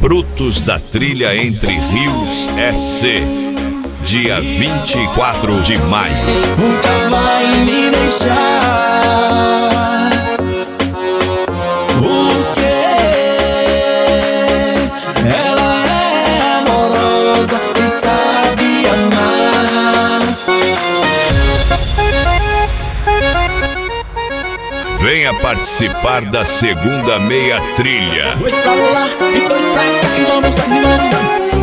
Brutos da Trilha Entre Rios SC, dia 24 de maio. Nunca vai me deixar. Porque ela é amorosa e sabe amar. Venha participar da segunda meia trilha. Dois pra lá, e dois pra cá, e vamos nós, e vamos nós.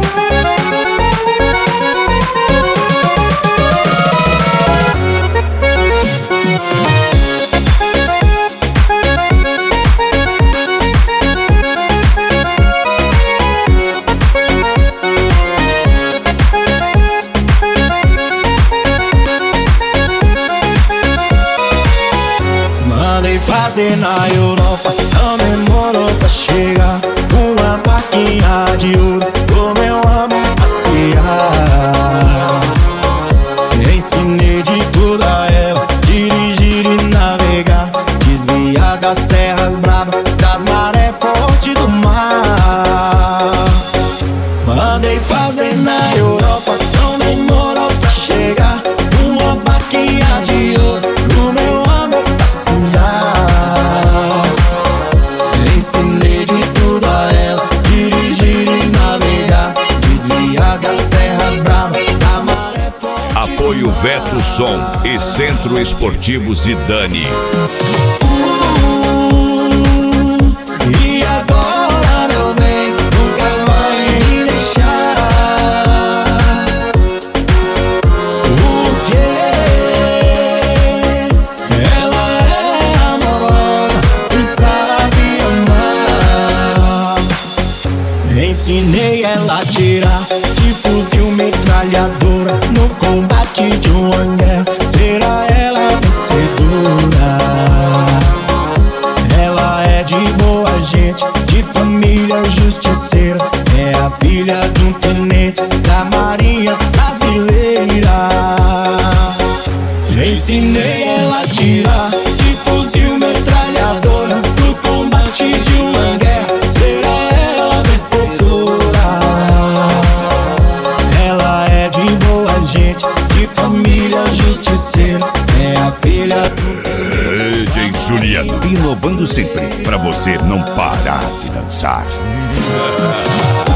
Mandei fazer na Europa, não demorou pra chegar. Uma plaquinha de ouro pro meu amor passear. Ensinei de tudo a ela, dirigir e navegar, desviar das serras bravas, das marés fortes do mar. Mandei fazer na Europa, não demorou pra chegar. Uma plaquinha de ouro pro meu amor passear. Ensinei de tudo a ela, dirigir e navegar, desviar das serras bravas, da maré forte. Apoio Veto Som e Centro Esportivo Zidane. E agora, meu bem, nunca vai me deixar. Porque ela é amorosa e sabe amar. Ensinei ela a tirar de fuzil metralhadora no combate de uma guerra. Será ela vencedora? Ela é de boa gente, de família justiceira. É a filha de um tenente da Marinha Brasileira. Ensinei ela a tirar de fuzil metralhadora no combate de uma guerra. Será ela vencedora? Ela é de boa gente, de família justiceira. É a filha do DJ Juliano, inovando sempre pra você não parar de dançar.